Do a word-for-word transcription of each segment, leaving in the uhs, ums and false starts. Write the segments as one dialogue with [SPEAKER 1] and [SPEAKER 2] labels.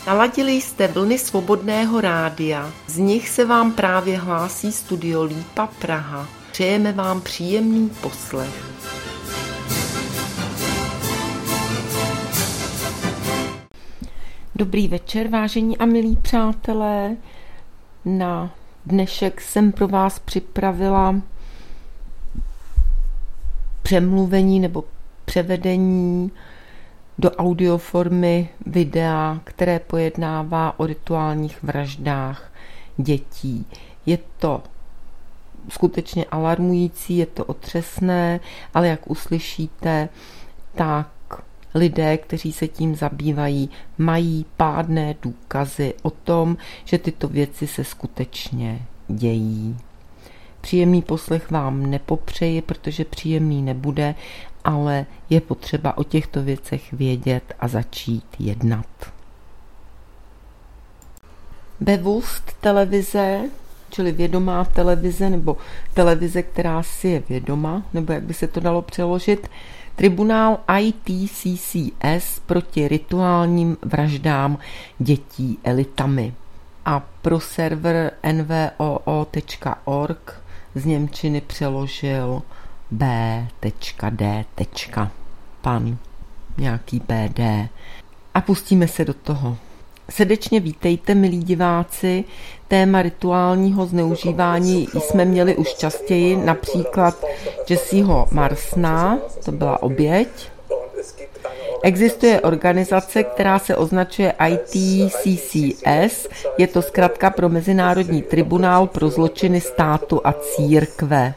[SPEAKER 1] Naladili jste vlny Svobodného rádia, z nich se vám právě hlásí Studio Lípa Praha. Přejeme vám příjemný poslech. Dobrý večer, vážení a milí přátelé. Na dnešek jsem pro vás připravila přemluvení nebo převedení do audioformy videa, které pojednává o rituálních vraždách dětí. Je to skutečně alarmující, je to otřesné, ale jak uslyšíte, tak lidé, kteří se tím zabývají, mají pádné důkazy o tom, že tyto věci se skutečně dějí. Příjemný poslech vám nepopřeji, protože příjemný nebude, ale je potřeba o těchto věcech vědět a začít jednat. Bewusst televize, čili vědomá televize, nebo televize, která si je vědoma, nebo jak by se to dalo přeložit, Tribunál I T C C S proti rituálním vraždám dětí elitami. A pro server N V O O tečka org z němčiny přeložil B D pan nějaký B D. A pustíme se do toho. Srdečně vítejte, milí diváci. Téma rituálního zneužívání jsme měli už častěji, například Jesseho Marsna, to byla oběť. Existuje organizace, která se označuje I T C C S, je to zkratka pro Mezinárodní tribunál pro zločiny státu a církve.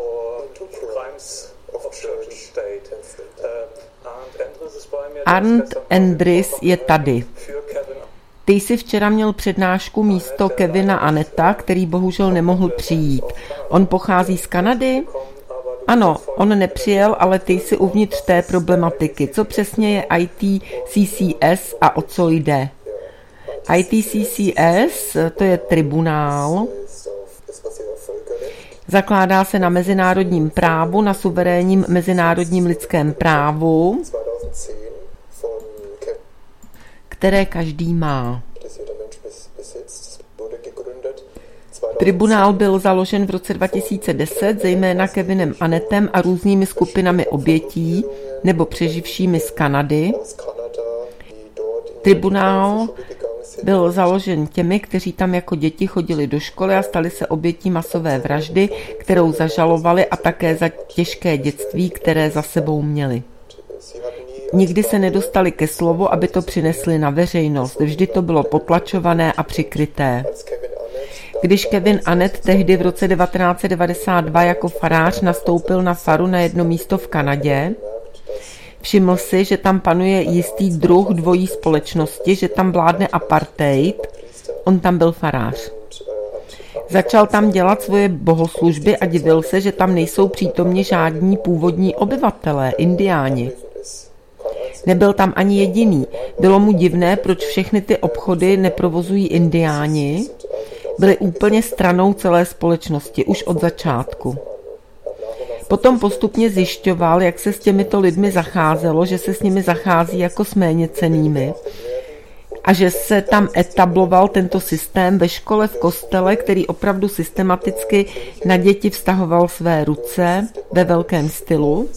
[SPEAKER 1] Arndt Endris je tady. Ty jsi včera měl přednášku místo Kevina Aneta, který bohužel nemohl přijít. On pochází z Kanady? Ano, on nepřijel, ale ty jsi uvnitř té problematiky. Co přesně je I T C C S a o co jde? I T C C S, to je tribunál. Zakládá se na mezinárodním právu, na suverénním mezinárodním lidském právu, které každý má. Tribunál byl založen v roce dva tisíce deset, zejména Kevinem Anetem a různými skupinami obětí nebo přeživšími z Kanady. Tribunál byl založen těmi, kteří tam jako děti chodili do školy a stali se obětí masové vraždy, kterou zažalovali, a také za těžké dětství, které za sebou měli. Nikdy se nedostali ke slovu, aby to přinesli na veřejnost. Vždy to bylo potlačované a přikryté. Když Kevin Anet tehdy v roce devatenáct set devadesát dva jako farář nastoupil na faru na jedno místo v Kanadě, všiml si, že tam panuje jistý druh dvojí společnosti, že tam vládne apartheid. On tam byl farář. Začal tam dělat svoje bohoslužby a divil se, že tam nejsou přítomni žádní původní obyvatelé, indiáni. Nebyl tam ani jediný. Bylo mu divné, proč všechny ty obchody neprovozují indiáni. Byli úplně stranou celé společnosti, už od začátku. Potom postupně zjišťoval, jak se s těmito lidmi zacházelo, že se s nimi zachází jako s méněcennými a že se tam etabloval tento systém ve škole, v kostele, který opravdu systematicky na děti vztahoval své ruce ve velkém stylu.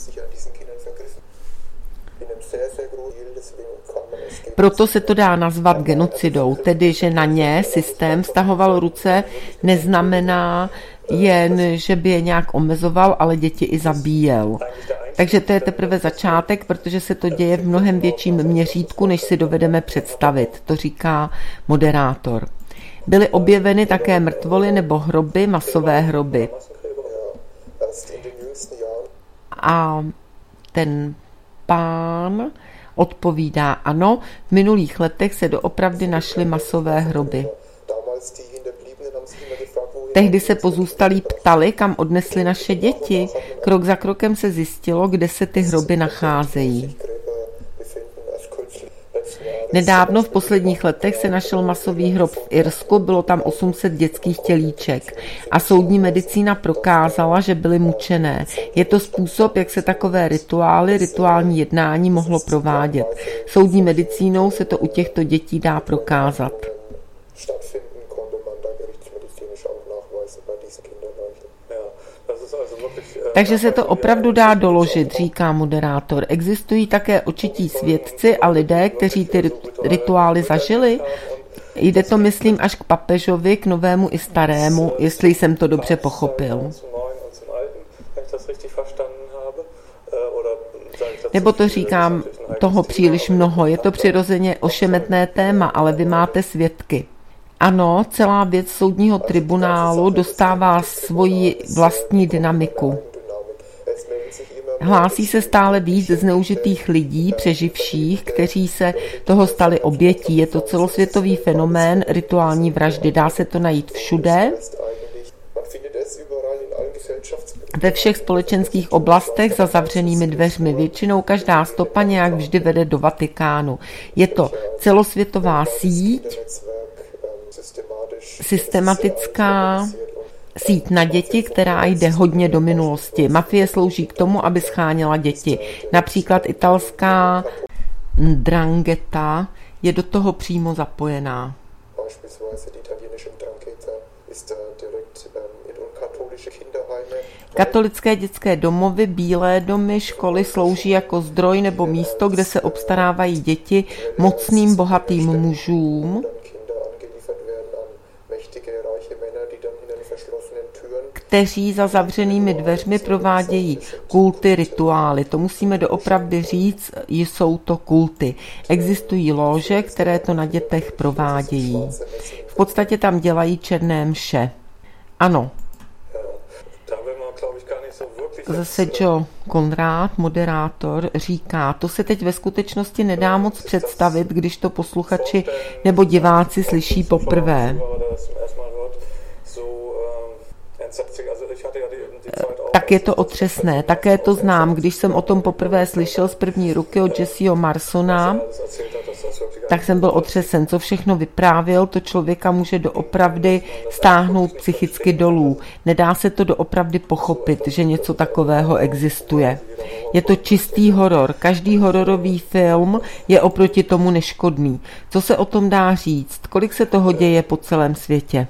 [SPEAKER 1] Proto se to dá nazvat genocidou, tedy že na ně systém vztahoval ruce, neznamená jen, že by je nějak omezoval, ale děti i zabíjel. Takže to je teprve začátek, protože se to děje v mnohem větším měřítku, než si dovedeme představit, to říká moderátor. Byly objeveny také mrtvoly nebo hroby, masové hroby. A ten pán odpovídá, ano, v minulých letech se doopravdy našly masové hroby. Tehdy se pozůstalí ptali, kam odnesli naše děti. Krok za krokem se zjistilo, kde se ty hroby nacházejí. Nedávno v posledních letech se našel masový hrob v Irsku, bylo tam osm set dětských tělíček a soudní medicína prokázala, že byly mučené. Je to způsob, jak se takové rituály, rituální jednání mohlo provádět. Soudní medicínou se to u těchto dětí dá prokázat. Takže se to opravdu dá doložit, říká moderátor. Existují také očití svědci a lidé, kteří ty rituály zažili? Jde to, myslím, až k papežovi, k novému i starému, jestli jsem to dobře pochopil. Nebo to říkám toho příliš mnoho. Je to přirozeně ošemetné téma, ale vy máte svědky. Ano, celá věc soudního tribunálu dostává svoji vlastní dynamiku. Hlásí se stále víc zneužitých lidí, přeživších, kteří se toho stali obětí. Je to celosvětový fenomén rituální vraždy. Dá se to najít všude, ve všech společenských oblastech za zavřenými dveřmi. Většinou každá stopa nějak vždy vede do Vatikánu. Je to celosvětová síť, systematická síť na děti, která jde hodně do minulosti. Mafie slouží k tomu, aby scháněla děti. Například italská Ndrangheta je do toho přímo zapojená. Katolické dětské domovy, bílé domy, školy slouží jako zdroj nebo místo, kde se obstarávají děti mocným, bohatým mužům, kteří za zavřenými dveřmi provádějí kulty, rituály. To musíme doopravdy říct, jsou to kulty. Existují lóže, které to na dětech provádějí. V podstatě tam dělají černé mše. Ano. Zase Joe Konrád, moderátor, říká, to se teď ve skutečnosti nedá moc představit, když to posluchači nebo diváci slyší poprvé. Tak je to otřesné. Také to znám, když jsem o tom poprvé slyšel z první ruky od Jesseho Marsona, tak jsem byl otřesen. Co všechno vyprávěl, to člověka může doopravdy stáhnout psychicky dolů. Nedá se to doopravdy pochopit, že něco takového existuje. Je to čistý horor. Každý hororový film je oproti tomu neškodný. Co se o tom dá říct? Kolik se toho děje po celém světě?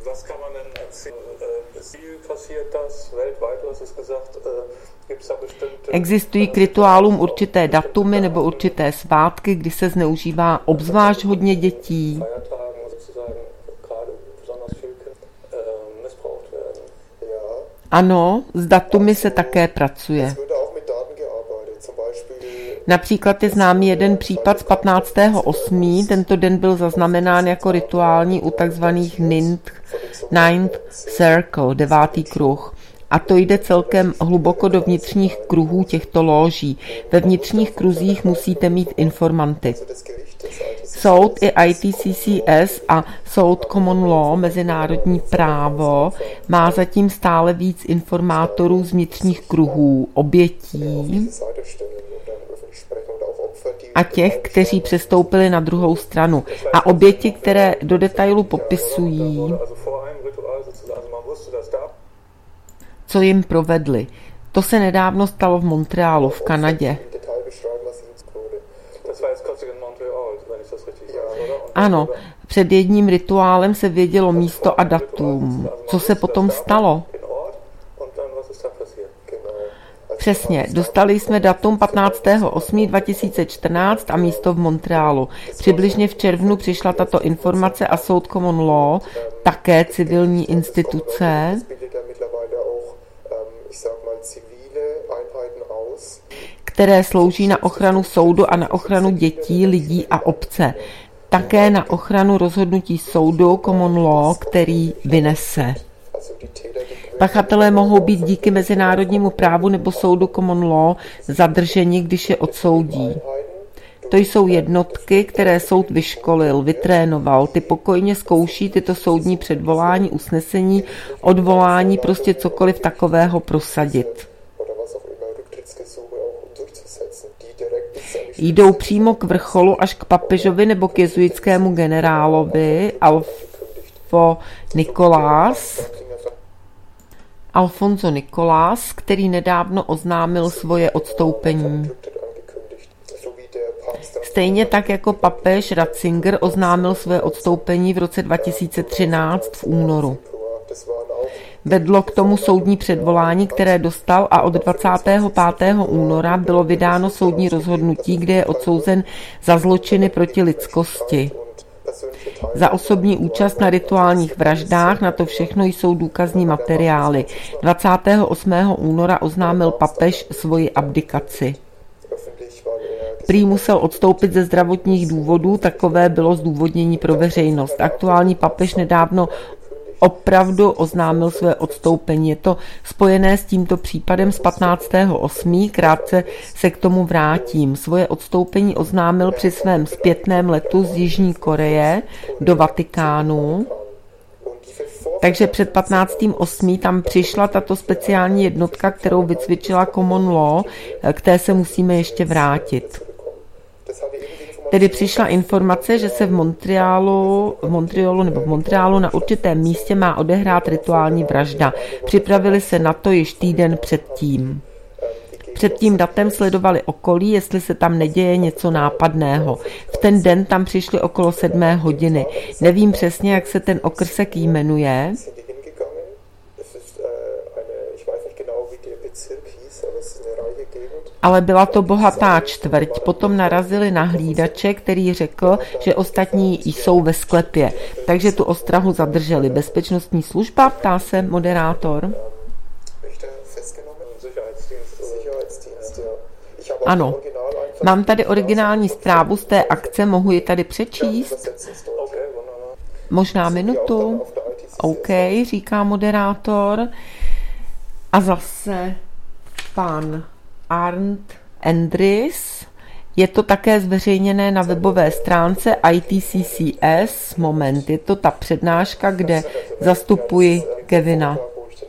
[SPEAKER 1] Existují k rituálům určité datumy nebo určité svátky, kdy se zneužívá obzvlášť hodně dětí. Ano, s datumy se také pracuje. Například je známý jeden případ z patnáctého osmého Tento den byl zaznamenán jako rituální u takzvaných ninth, ninth circle, devátý kruh. A to jde celkem hluboko do vnitřních kruhů těchto lóží. Ve vnitřních kruzích musíte mít informanty. Soud i I T C C S a soud Common Law, mezinárodní právo, má zatím stále víc informátorů z vnitřních kruhů, obětí a těch, kteří přestoupili na druhou stranu. A oběti, které do detailu popisují, co jim provedli. To se nedávno stalo v Montrealu, v Kanadě. Ano, před jedním rituálem se vědělo místo a datum. Co se potom stalo? Přesně, dostali jsme datum patnáctého osmého dva tisíce čtrnáct a místo v Montrealu. Přibližně v červnu přišla tato informace a soud Common Law, také civilní instituce, které slouží na ochranu soudu a na ochranu dětí, lidí a obce. Také na ochranu rozhodnutí soudu Common Law, který vynese. Pachatelé mohou být díky mezinárodnímu právu nebo soudu Common Law zadrženi, když je odsoudí. To jsou jednotky, které soud vyškolil, vytrénoval. Ty pokojně zkouší tyto soudní předvolání, usnesení, odvolání, prostě cokoliv takového prosadit. Jdou přímo k vrcholu až k papežovi nebo k jezuitskému generálovi Alfo Nicolás, Alfonso Nicolás, který nedávno oznámil svoje odstoupení. Stejně tak jako papež Ratzinger oznámil své odstoupení v roce dva tisíce třináct v únoru. Vedlo k tomu soudní předvolání, které dostal, a od dvacátého pátého února bylo vydáno soudní rozhodnutí, kde je odsouzen za zločiny proti lidskosti. Za osobní účast na rituálních vraždách, na to všechno jsou důkazní materiály. dvacátého osmého února oznámil papež svoji abdikaci. Prý musel odstoupit ze zdravotních důvodů, takové bylo zdůvodnění pro veřejnost. Aktuální papež nedávno opravdu oznámil své odstoupení. Je to spojené s tímto případem z patnáctého osmého Krátce se k tomu vrátím. Svoje odstoupení oznámil při svém zpětném letu z Jižní Koreje do Vatikánu. Takže před patnáctého osmého tam přišla tato speciální jednotka, kterou vycvičila Common Law, k té se musíme ještě vrátit. Tedy přišla informace, že se v Montrealu, v Montrealu nebo v Montrealu na určitém místě má odehrát rituální vražda. Připravili se na to již týden předtím. Před tím datem sledovali okolí, jestli se tam neděje něco nápadného. V ten den tam přišli okolo sedmé hodiny. Nevím přesně, jak se ten okrsek jmenuje. Ale byla to bohatá čtvrť. Potom narazili na hlídače, který řekl, že ostatní jsou ve sklepě. Takže tu ostrahu zadrželi. Bezpečnostní služba, ptá se moderátor. Ano. Mám tady originální zprávu z té akce, mohu ji tady přečíst? Možná minutu? OK, říká moderátor. A zase pan Arndt Endris. Je to také zveřejněné na webové stránce I T C C S. Moment, je to ta přednáška, kde zastupuji Kevina.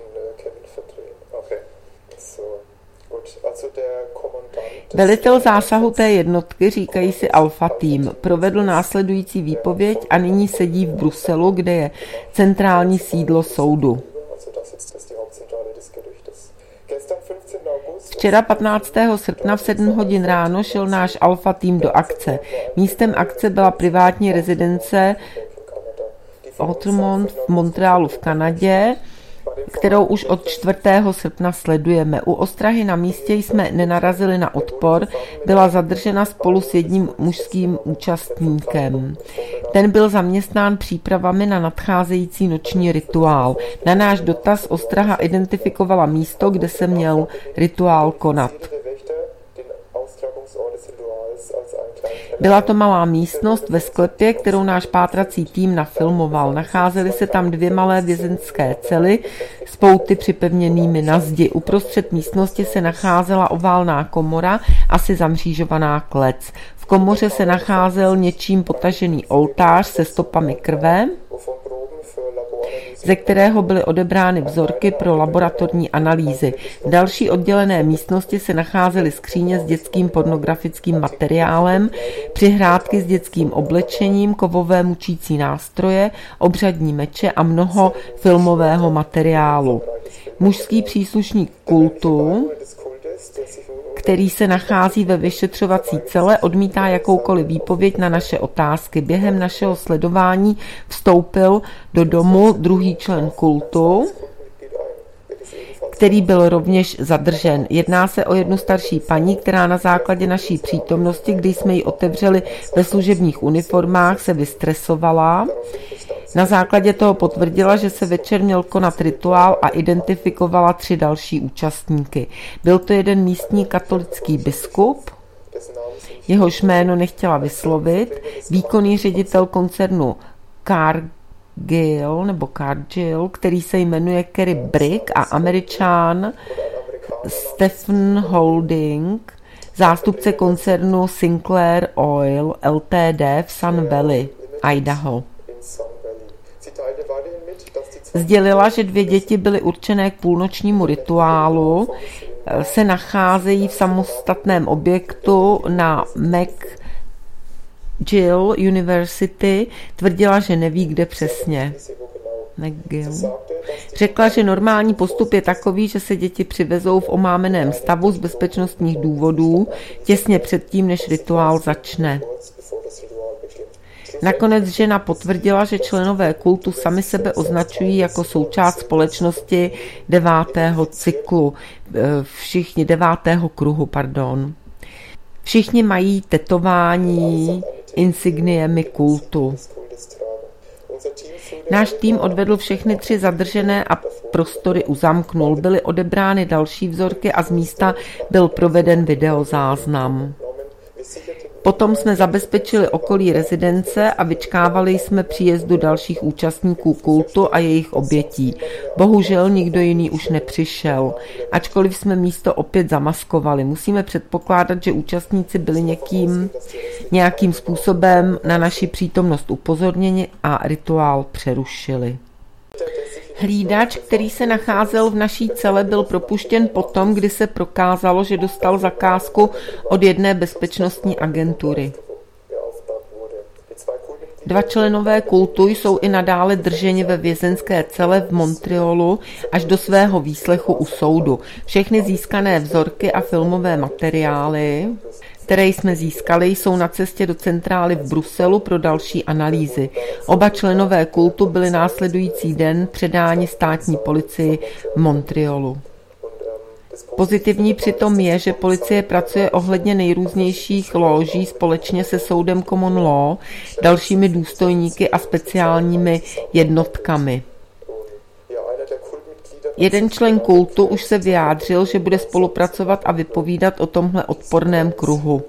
[SPEAKER 1] Velitel zásahu té jednotky, říkají si Alpha Team, provedl následující výpověď a nyní sedí v Bruselu, kde je centrální sídlo soudu. Včera patnáctého srpna v sedm hodin ráno šel náš Alpha Team do akce. Místem akce byla privátní rezidence Outremont v Montrealu v Kanadě, kterou už od čtvrtého srpna sledujeme. U ostrahy na místě jsme nenarazili na odpor, byla zadržena spolu s jedním mužským účastníkem. Ten byl zaměstnán přípravami na nadcházející noční rituál. Na náš dotaz ostraha identifikovala místo, kde se měl rituál konat. Byla to malá místnost ve sklepě, kterou náš pátrací tým nafilmoval. Nacházely se tam dvě malé vězenské cely s pouty připevněnými na zdi. Uprostřed místnosti se nacházela oválná komora, asi zamřížovaná klec. V komoře se nacházel něčím potažený oltář se stopami krve, ze kterého byly odebrány vzorky pro laboratorní analýzy. V další oddělené místnosti se nacházely skříně s dětským pornografickým materiálem, přihrádky s dětským oblečením, kovové mučící nástroje, obřadní meče a mnoho filmového materiálu. Mužský příslušník kultu, který se nachází ve vyšetřovací cele, odmítá jakoukoliv výpověď na naše otázky. Během našeho sledování vstoupil do domu druhý člen kultu, který byl rovněž zadržen. Jedná se o jednu starší paní, která na základě naší přítomnosti, když jsme ji otevřeli ve služebních uniformách, se vystresovala. Na základě toho potvrdila, že se večer měl konat rituál a identifikovala tři další účastníky. Byl to jeden místní katolický biskup, jehož jméno nechtěla vyslovit, výkonný ředitel koncernu Cargill, nebo Cargill, který se jmenuje Kerry Brick, a Američan Stephen Holding, zástupce koncernu Sinclair Oil L T D v Sun Valley, Idaho. Sdělila, že dvě děti byly určené k půlnočnímu rituálu, se nacházejí v samostatném objektu na McGill University, tvrdila, že neví, kde přesně. McGill. Řekla, že normální postup je takový, že se děti přivezou v omámeném stavu z bezpečnostních důvodů těsně předtím, než rituál začne. Nakonec žena potvrdila, že členové kultu sami sebe označují jako součást společnosti devátého cyklu, všichni devátého kruhu, pardon. Všichni mají tetování insigniemi kultu. Náš tým odvedl všechny tři zadržené a prostory uzamknul. Byly odebrány další vzorky a z místa byl proveden videozáznam. Potom jsme zabezpečili okolí rezidence a vyčkávali jsme příjezdu dalších účastníků kultu a jejich obětí. Bohužel nikdo jiný už nepřišel, ačkoliv jsme místo opět zamaskovali. Musíme předpokládat, že účastníci byli někým, nějakým způsobem na naši přítomnost upozorněni a rituál přerušili. Hlídač, který se nacházel v naší cele, byl propuštěn potom, kdy se prokázalo, že dostal zakázku od jedné bezpečnostní agentury. Dva členové kultu jsou i nadále drženi ve vězenské cele v Montrealu až do svého výslechu u soudu. Všechny získané vzorky a filmové materiály, které jsme získali, jsou na cestě do centrály v Bruselu pro další analýzy. Oba členové kultu byli následující den předáni státní policii v Montrealu. Pozitivní přitom je, že policie pracuje ohledně nejrůznějších lóží společně se soudem Common Law, dalšími důstojníky a speciálními jednotkami. Jeden člen kultu už se vyjádřil, že bude spolupracovat a vypovídat o tomhle odporném kruhu.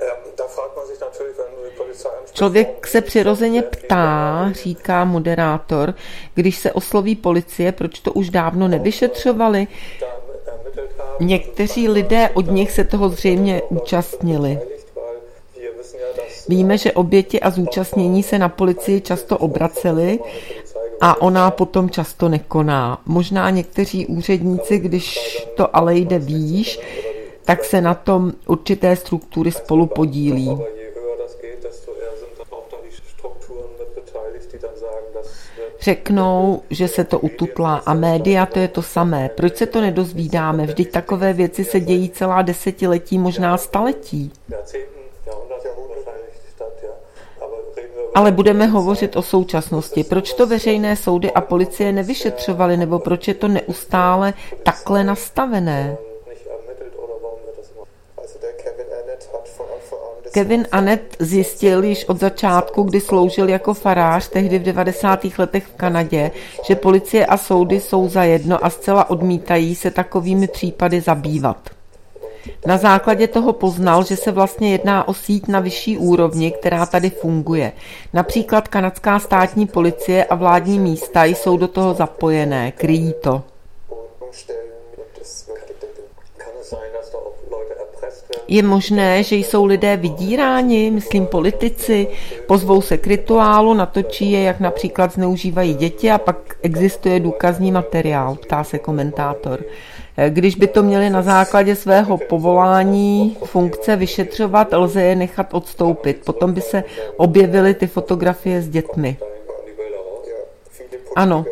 [SPEAKER 1] Člověk se přirozeně ptá, říká moderátor, když se osloví policie, proč to už dávno nevyšetřovali. Někteří lidé od nich se toho zřejmě účastnili. Víme, že oběti a zúčastnění se na policii často obraceli a ona potom často nekoná. Možná někteří úředníci, když to ale jde výš, tak se na tom určité struktury spolu podílí. Řeknou, že se to ututlá a média to je to samé. Proč se to nedozvídáme? Vždyť takové věci se dějí celá desetiletí, možná staletí. Ale budeme hovořit o současnosti. Proč to veřejné soudy a policie nevyšetřovaly, nebo proč je to neustále takhle nastavené? Kevin Annett zjistil již od začátku, kdy sloužil jako farář tehdy v devadesátých letech v Kanadě, že policie a soudy jsou zajedno a zcela odmítají se takovými případy zabývat. Na základě toho poznal, že se vlastně jedná o síť na vyšší úrovni, která tady funguje. Například kanadská státní policie a vládní místa jsou do toho zapojené, kryjí to. Je možné, že jsou lidé vydíráni, myslím politici, pozvou se k rituálu, natočí je, jak například zneužívají děti a pak existuje důkazní materiál, ptá se komentátor. Když by to měli na základě svého povolání funkce vyšetřovat, lze je nechat odstoupit. Potom by se objevily ty fotografie s dětmi. Ano.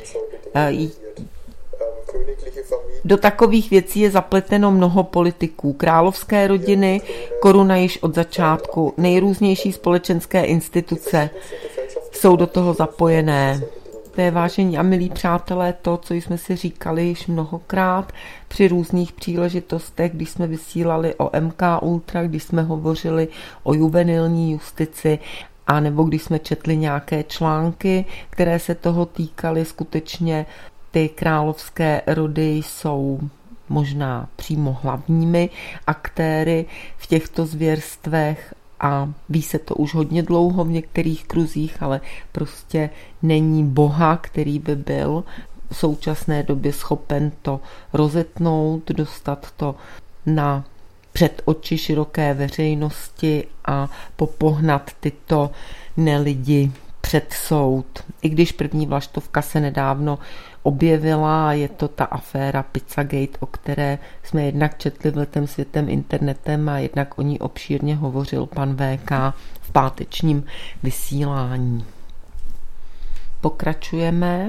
[SPEAKER 1] Do takových věcí je zapleteno mnoho politiků, královské rodiny, koruna již od začátku, nejrůznější společenské instituce jsou do toho zapojené. To je, vážení a milí přátelé, to, co jsme si říkali již mnohokrát při různých příležitostech, když jsme vysílali o M K Ultra, když jsme hovořili o juvenilní justici, a nebo když jsme četli nějaké články, které se toho týkaly. Skutečně ty královské rody jsou možná přímo hlavními aktéry v těchto zvěrstvech a ví se to už hodně dlouho v některých kruzích, ale prostě není boha, který by byl v současné době schopen to rozetnout, dostat to na před oči široké veřejnosti a popohnat tyto nelidi před před soud. I když první vlaštovka se nedávno objevila, je to ta aféra Pizzagate, o které jsme jednak četli v Letem světem internetem a jednak o ní obšírně hovořil pan V K v pátečním vysílání. Pokračujeme.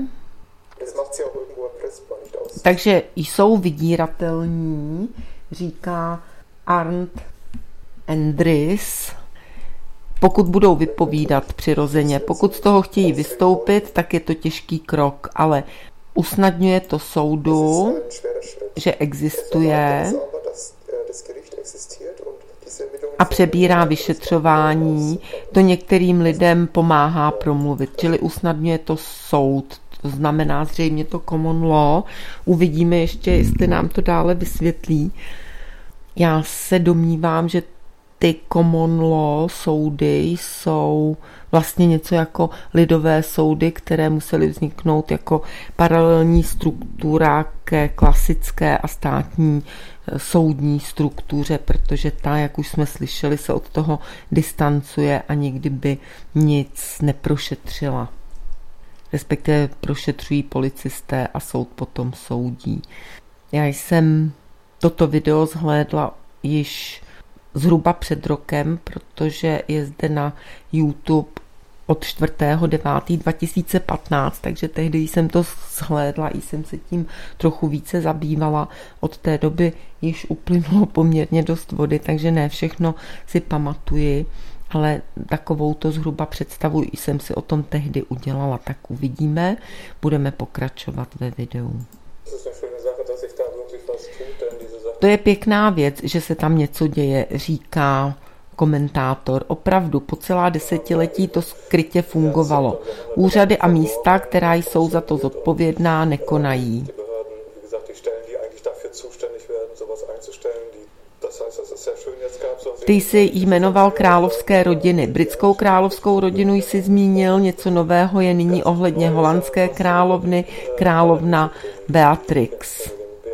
[SPEAKER 1] Takže jsou vydíratelní, říká Arndt Endres, pokud budou vypovídat přirozeně. Pokud z toho chtějí vystoupit, tak je to těžký krok, ale usnadňuje to soudu, že existuje a přebírá vyšetřování. To některým lidem pomáhá promluvit, čili usnadňuje to soud. To znamená zřejmě to common law. Uvidíme ještě, jestli nám to dále vysvětlí. Já se domnívám, že ty common law soudy jsou vlastně něco jako lidové soudy, které musely vzniknout jako paralelní struktura ke klasické a státní soudní struktuře, protože ta, jak už jsme slyšeli, se od toho distancuje a nikdy by nic neprošetřila. Respektive prošetřují policisté a soud potom soudí. Já jsem toto video zhlédla již zhruba před rokem, protože je zde na YouTube od čtvrtého devátého dva tisíce patnáct, takže tehdy jsem to shlédla, i jsem se tím trochu více zabývala. Od té doby již uplynulo poměrně dost vody, takže ne všechno si pamatuji, ale takovou to zhruba představu jsem si o tom tehdy udělala, tak uvidíme, budeme pokračovat ve videu. To je pěkná věc, že se tam něco děje, říká komentátor. Opravdu po celá desetiletí to skrytě fungovalo. Úřady a místa, která jsou za to zodpovědná, nekonají. Ty jsi jmenoval královské rodiny. Britskou královskou rodinu jsi zmínil, něco nového je nyní ohledně holandské královny, královna Beatrix.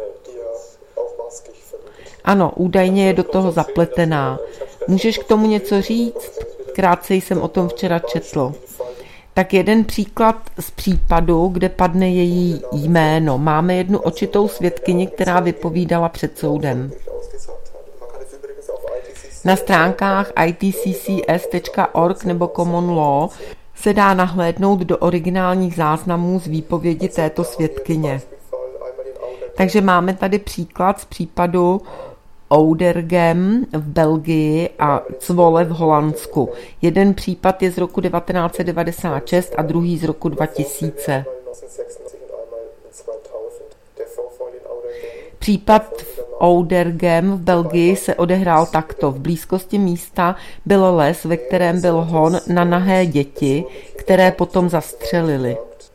[SPEAKER 1] Ano, údajně je do toho zapletená. Můžeš k tomu něco říct? Krátce jsem o tom včera četl. Tak jeden příklad z případu, kde padne její jméno. Máme jednu očitou svědkyni, která vypovídala před soudem. Na stránkách i t c c s tečka org nebo Common Law se dá nahlédnout do originálních záznamů z výpovědi této svědkyně. Takže máme tady příklad z případu Oudergem v Belgii a Zwolle v Holandsku. Jeden případ je z roku devatenáct set devadesát šest a druhý z roku dva tisíce. Případ v Oudergem v Belgii se odehrál takto. V blízkosti místa byl les, ve kterém byl hon na nahé děti, které potom zastřelili.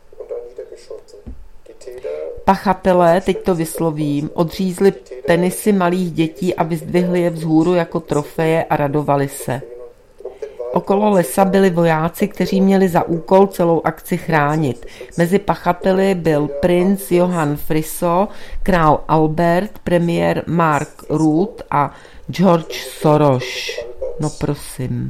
[SPEAKER 1] Pachatelé, teď to vyslovím, odřízli penisy malých dětí a vyzdvihli je vzhůru jako trofeje a radovali se. Okolo lesa byli vojáci, kteří měli za úkol celou akci chránit. Mezi pachateli byl princ Johann Friso, král Albert, premiér Mark Rutte a George Soros. No prosím.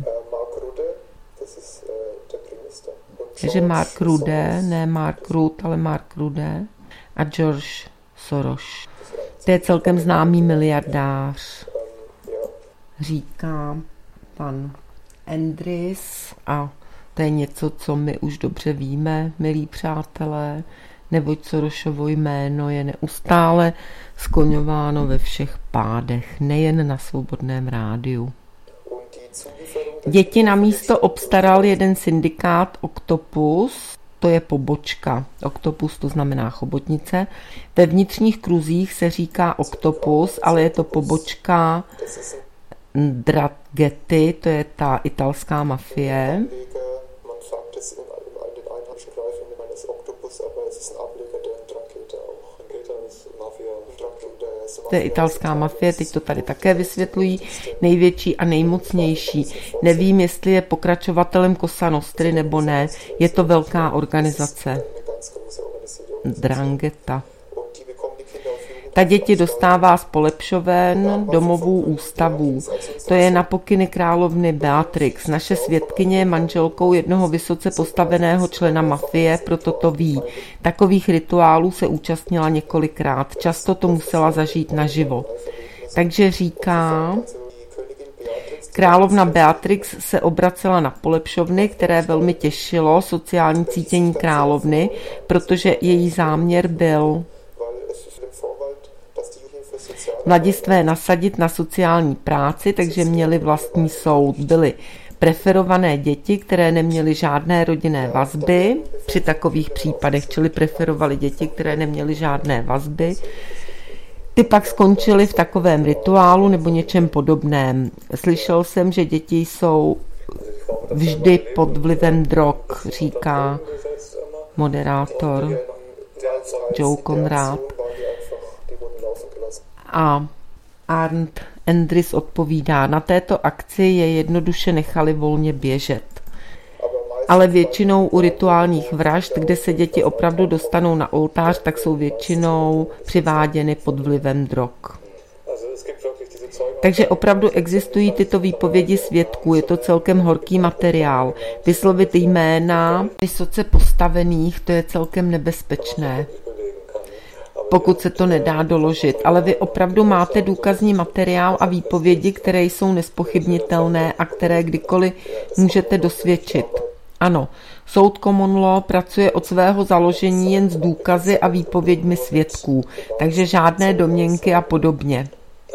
[SPEAKER 1] Takže Mark Rutte, ne Mark Rutte, ale Mark Rutte a George Soros. To je celkem známý miliardář, říká pan Endres, a to je něco, co my už dobře víme, milí přátelé, neboť Sorosovo jméno je neustále skloňováno ve všech pádech, nejen na Svobodném rádiu. Děti na místo obstaral jeden syndikát Octopus, to je pobočka. Octopus to znamená chobotnice. Ve vnitřních kruzích se říká Octopus, ale je to pobočka Ndranghety, to je ta italská mafie. To je italská mafie, teď to tady také vysvětlují, největší a nejmocnější. Nevím, jestli je pokračovatelem Cosa Nostry nebo ne, je to velká organizace. Ndrangheta. Ta děti dostává z polepšoven, domovů, ústavů. To je na pokyny královny Beatrix. Naše svědkyně je manželkou jednoho vysoce postaveného člena mafie, proto to ví. Takových rituálů se účastnila několikrát. Často to musela zažít naživo. Takže říká, královna Beatrix se obracela na polepšovny, které velmi těšilo sociální cítění královny, protože její záměr byl mladistvé nasadit na sociální práci, takže měli vlastní soud. Byly preferované děti, které neměly žádné rodinné vazby, při takových případech, čili preferovali děti, které neměly žádné vazby. Ty pak skončily v takovém rituálu nebo něčem podobném. Slyšel jsem, že děti jsou vždy pod vlivem drog, říká moderátor Joe Conrad. A Arndt Endris odpovídá, na této akci je jednoduše nechali volně běžet. Ale většinou u rituálních vražd, kde se děti opravdu dostanou na oltář, tak jsou většinou přiváděny pod vlivem drog. Takže opravdu existují tyto výpovědi svědků, je to celkem horký materiál. Vyslovit jména vysoce postavených, to je celkem nebezpečné, pokud se to nedá doložit. Ale vy opravdu máte důkazní materiál a výpovědi, které jsou nezpochybnitelné a které kdykoliv můžete dosvědčit. Ano, soud Common Law pracuje od svého založení jen s důkazy a výpověďmi svědků, takže žádné domněnky a podobně.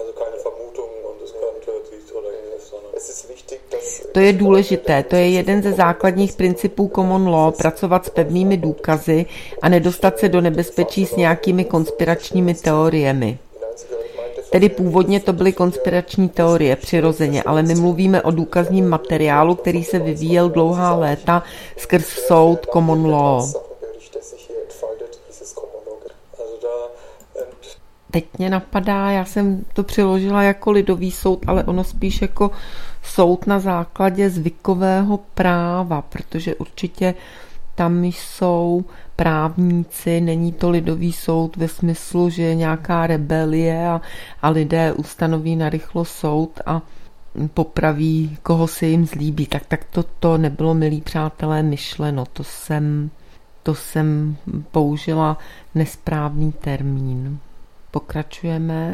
[SPEAKER 1] To je důležité, to je jeden ze základních principů Common Law, pracovat s pevnými důkazy a nedostat se do nebezpečí s nějakými konspiračními teoriemi. Tedy původně to byly konspirační teorie přirozeně, ale my mluvíme o důkazním materiálu, který se vyvíjel dlouhá léta skrz soud Common Law. Teď mě napadá, já jsem to přeložila jako lidový soud, ale ono spíš jako soud na základě zvykového práva, protože určitě tam jsou právníci, není to lidový soud ve smyslu, že je nějaká rebelie a, a lidé ustanoví narychlo soud a popraví, koho se jim zlíbí. Tak, tak to, to nebylo, milí přátelé, myšleno. To jsem, to jsem použila nesprávný termín. Pokračujeme.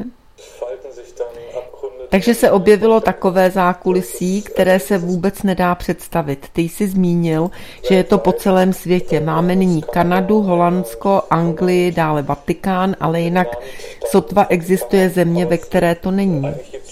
[SPEAKER 1] Takže se objevilo takové zákulisí, které se vůbec nedá představit. Ty jsi zmínil, že je to po celém světě. Máme nyní Kanadu, Holandsko, Anglii, dále Vatikán, ale jinak sotva existuje země, ve které to není.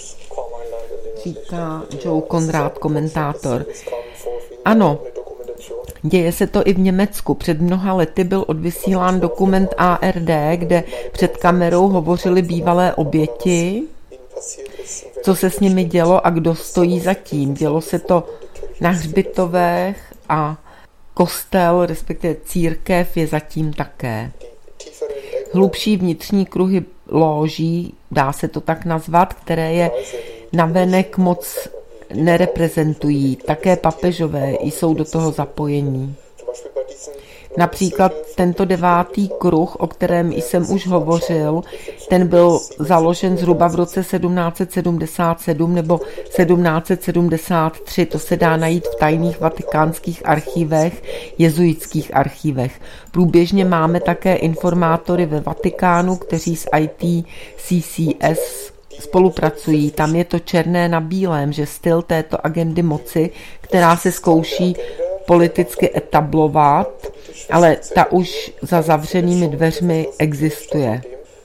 [SPEAKER 1] Říká Joe Conrad, komentátor. Ano, děje se to i v Německu. Před mnoha lety byl odvysílán dokument A R D, kde před kamerou hovořili bývalé oběti, co se s nimi dělo a kdo stojí za tím. Dělo se to na hřbitovech a kostel, respektive církev je zatím také. Hlubší vnitřní kruhy lóží, dá se to tak nazvat, které je navenek moc nereprezentují. Také papežové jsou do toho zapojení. Například tento devátý kruh, o kterém jsem už hovořil, ten byl založen zhruba v roce sedmnáct set sedmdesát sedm nebo sedmnáct set sedmdesát tři. To se dá najít v tajných vatikánských archivech, jezuitských archivech. Průběžně máme také informátory ve Vatikánu, kteří s I T C C S spolupracují. Tam je to černé na bílém, že styl této agendy moci, která se zkouší politicky etablovat, ale ta už za zavřenými dveřmi existuje.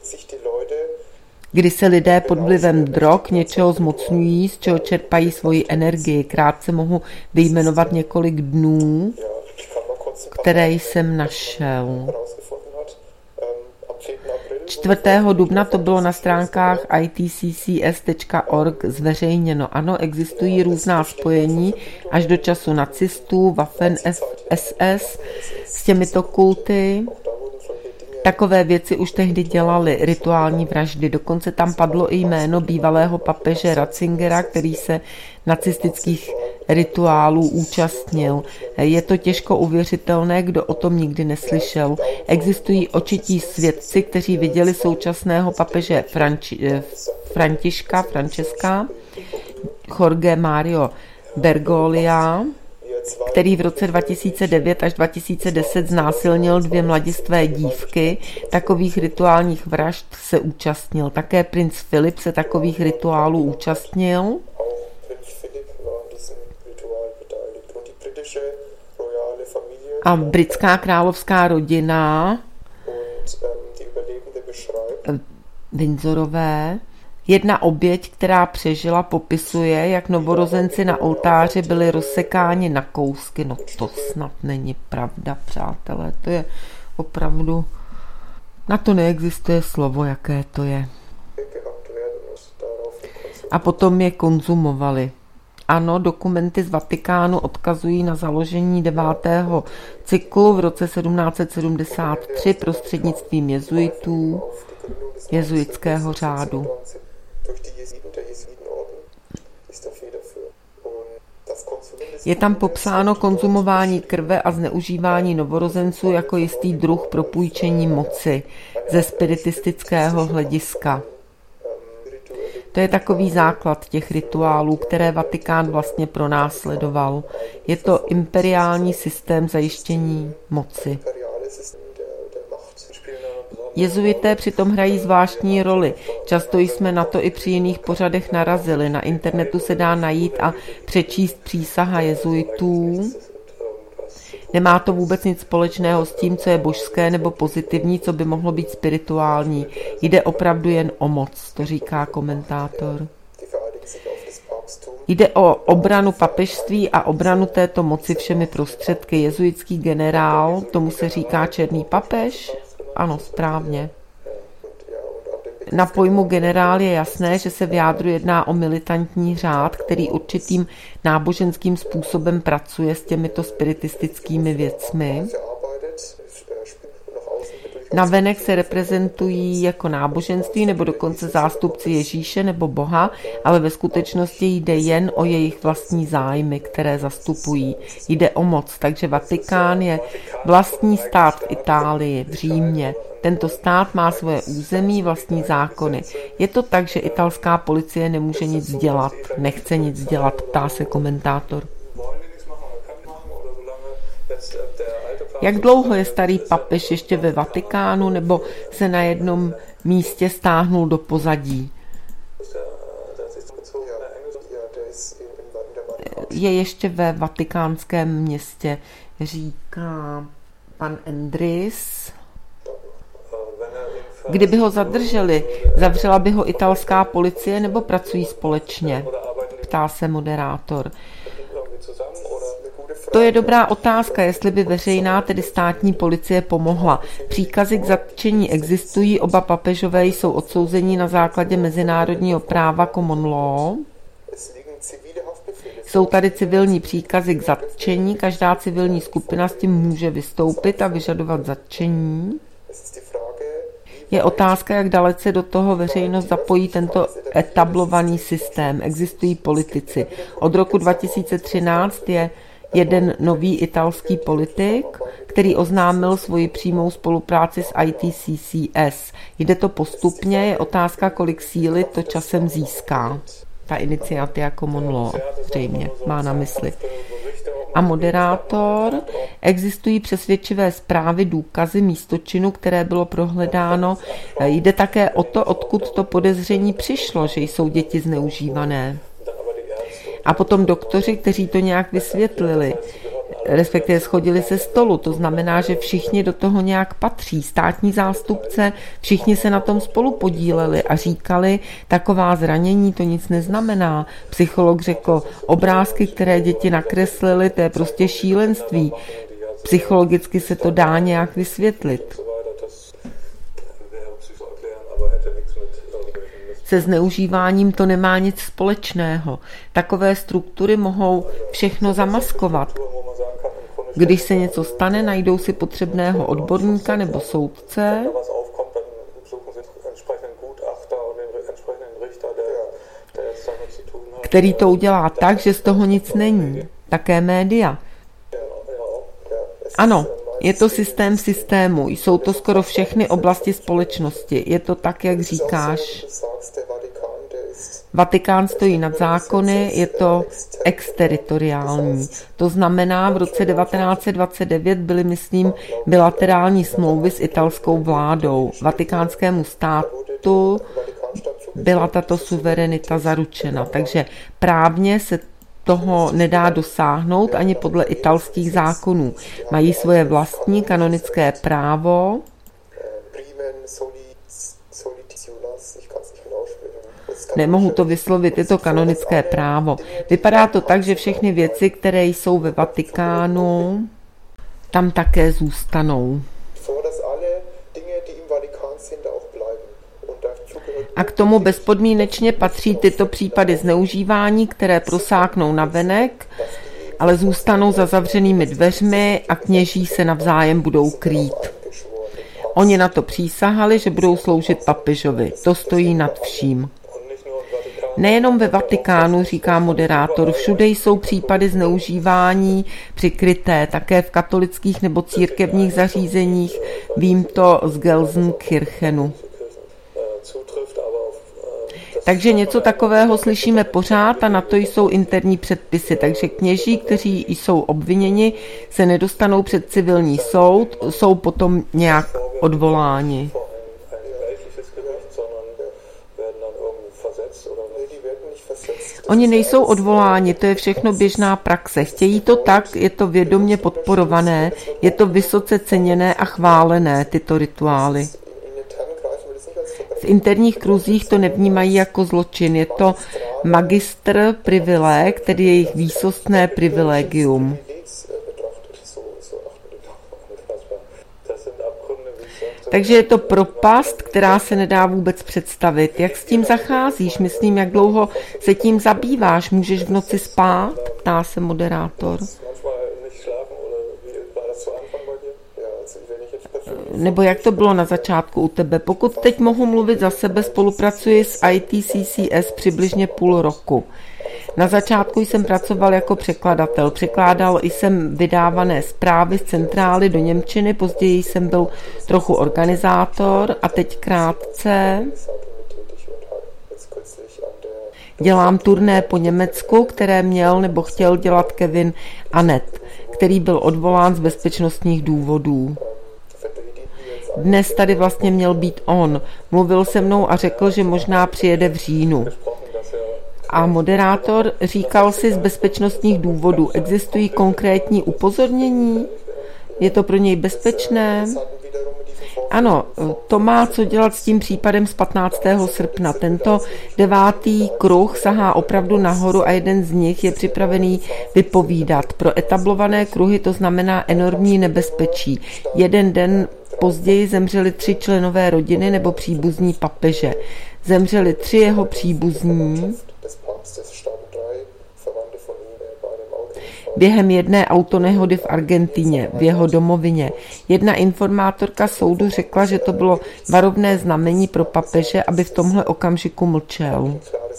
[SPEAKER 1] Kdy se lidé pod vlivem drog něčeho zmocňují, z čeho čerpají svoji energii. Krátce mohu vyjmenovat několik dnů, které jsem našel. čtvrtého dubna to bylo na stránkách I T C C S tečka org zveřejněno. Ano, existují různá spojení až do času nacistů, Waffen S S s těmito kulty. Takové věci už tehdy dělali, rituální vraždy. Dokonce tam padlo i jméno bývalého papeže Ratzingera, který se nacistických rituálů účastnil. Je to těžko uvěřitelné, kdo o tom nikdy neslyšel. Existují očití svědci, kteří viděli současného papeže Franči, Františka, Francesca, Jorge Mario Bergoglio, který v roce dva tisíce devět až dva tisíce deset znásilnil dvě mladistvé dívky. Takových rituálních vražd se účastnil. Také princ Filip se takových rituálů účastnil. A britská královská rodina Windsorové. Jedna oběť, která přežila, popisuje, jak novorozenci na oltáři byli rozsekáni na kousky. No to snad není pravda, přátelé. To je opravdu... Na to neexistuje slovo, jaké to je. A potom je konzumovali. Ano, dokumenty z Vatikánu odkazují na založení devátého cyklu v roce sedmnáct set sedmdesát tři prostřednictvím jezuitů, jezuitského řádu. Je tam popsáno konzumování krve a zneužívání novorozenců jako jistý druh propůjčení moci ze spiritistického hlediska. To je takový základ těch rituálů, které Vatikán vlastně pronásledoval. Je to imperiální systém zajištění moci. Jezuité přitom hrají zvláštní roli. Často jsme na to i při jiných pořadech narazili. Na internetu se dá najít a přečíst přísaha jezuitů. Nemá to vůbec nic společného s tím, co je božské nebo pozitivní, co by mohlo být spirituální. Jde opravdu jen o moc, to říká komentátor. Jde o obranu papežství a obranu této moci všemi prostředky. Jezuitský generál, tomu se říká černý papež? Ano, správně. Na pojmu generál je jasné, že se v jádru jedná o militantní řád, který určitým náboženským způsobem pracuje s těmito spiritistickými věcmi. Navenek se reprezentují jako náboženství nebo dokonce zástupci Ježíše nebo Boha, ale ve skutečnosti jde jen o jejich vlastní zájmy, které zastupují. Jde o moc, takže Vatikán je vlastní stát v Itálii, v Římě. Tento stát má svoje území, vlastní zákony. Je to tak, že italská policie nemůže nic dělat, nechce nic dělat, ptá se komentátor. Jak dlouho je starý papež ještě ve Vatikánu, nebo se na jednom místě stáhnul do pozadí? Je ještě ve vatikánském městě, říká pan Endris. Kdyby ho zadrželi, zavřela by ho italská policie nebo pracují společně? Ptá se moderátor. To je dobrá otázka, jestli by veřejná, tedy státní policie pomohla. Příkazy k zatčení existují, oba papežové jsou odsouzeni na základě mezinárodního práva common law. Jsou tady civilní příkazy k zatčení, každá civilní skupina s tím může vystoupit a vyžadovat zatčení. Je otázka, jak dalece do toho veřejnost zapojí tento etablovaný systém. Existují politici. Od roku dva tisíce třináct je jeden nový italský politik, který oznámil svoji přímou spolupráci s I T C C S. Jde to postupně, je otázka, kolik síly to časem získá. Ta iniciativa common law zřejmě má na mysli. A moderátor, existují přesvědčivé zprávy, důkazy místočinu, které bylo prohledáno. Jde také o to, odkud to podezření přišlo, že jsou děti zneužívané. A potom doktoři, kteří to nějak vysvětlili, respektive shodili se stolu, to znamená, že všichni do toho nějak patří. Státní zástupce, všichni se na tom spolu podíleli a říkali, taková zranění to nic neznamená. Psycholog řekl, obrázky, které děti nakreslily, to je prostě šílenství. Psychologicky se to dá nějak vysvětlit. Se zneužíváním to nemá nic společného. Takové struktury mohou všechno zamaskovat. Když se něco stane, najdou si potřebného odborníka nebo soudce, který to udělá tak, že z toho nic není. Také média. Ano, je to systém systému. Jsou to skoro všechny oblasti společnosti. Je to tak, jak říkáš. Vatikán stojí nad zákony, je to exteritoriální. To znamená, v roce devatenáct set dvacet devět byly, myslím, bilaterální smlouvy s italskou vládou. Vatikánskému státu byla tato suverenita zaručena, takže právně se toho nedá dosáhnout ani podle italských zákonů. Mají svoje vlastní kanonické právo. Nemohu to vyslovit, je to kanonické právo. Vypadá to tak, že všechny věci, které jsou ve Vatikánu, tam také zůstanou. A k tomu bezpodmínečně patří tyto případy zneužívání, které prosáknou navenek, ale zůstanou za zavřenými dveřmi a kněží se navzájem budou krýt. Oni na to přísahali, že budou sloužit papežovi. To stojí nad vším. Nejenom ve Vatikánu, říká moderátor, všude jsou případy zneužívání přikryté, také v katolických nebo církevních zařízeních, vím to z Gelsenkirchenu. Takže něco takového slyšíme pořád a na to jsou interní předpisy. Takže kněží, kteří jsou obviněni, se nedostanou před civilní soud, jsou potom nějak odvoláni. Oni nejsou odvoláni, to je všechno běžná praxe. Chtějí to tak, je to vědomě podporované, je to vysoce ceněné a chválené, tyto rituály. V interních kruzích to nevnímají jako zločin, je to magistr privileg, tedy jejich výsostné privilegium. Takže je to propast, která se nedá vůbec představit. Jak s tím zacházíš? Myslím, jak dlouho se tím zabýváš? Můžeš v noci spát? Ptá se moderátor. Nebo jak to bylo na začátku u tebe? Pokud teď mohu mluvit za sebe, spolupracuji s I T C C S přibližně půl roku. Na začátku jsem pracoval jako překladatel. Překládal jsem vydávané zprávy z centrály do němčiny, později jsem byl trochu organizátor a teď krátce dělám turné po Německu, které měl nebo chtěl dělat Kevin Annett, který byl odvolán z bezpečnostních důvodů. Dnes tady vlastně měl být on. Mluvil se mnou a řekl, že možná přijede v říjnu. A moderátor říkal si z bezpečnostních důvodů, existují konkrétní upozornění? Je to pro něj bezpečné? Ano, to má co dělat s tím případem z patnáctého srpna. Tento devátý kruh sahá opravdu nahoru a jeden z nich je připravený vypovídat. Pro etablované kruhy to znamená enormní nebezpečí. Jeden den později zemřeli tři členové rodiny nebo příbuzní papeže. Zemřeli tři jeho příbuzní během jedné autonehody v Argentině, v jeho domovině. Jedna informátorka soudu řekla, že to bylo varovné znamení pro papeže, aby v tomhle okamžiku mlčel.